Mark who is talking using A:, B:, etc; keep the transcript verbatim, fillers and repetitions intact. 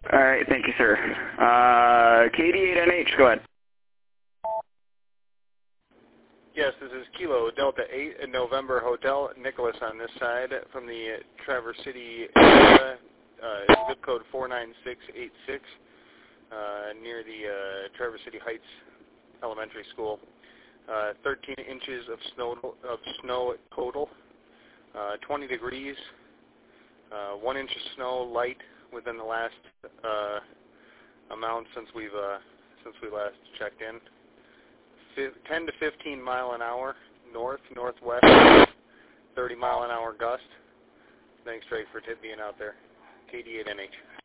A: All right, thank you, sir. Uh, K D eight N H, go ahead.
B: Yes, this is Kilo Delta eight in November Hotel, Nicholas on this side from the uh, Traverse City area, uh, zip code four nine six eight six, uh, near the uh, Traverse City Heights Elementary School. Uh, thirteen inches of snow of snow total, uh, twenty degrees, uh, one inch of snow light within the last uh, amount since we've uh, since we last checked in. ten to fifteen mile an hour north northwest, thirty mile an hour gust. Thanks, Drake, for being out there. K D eight N H.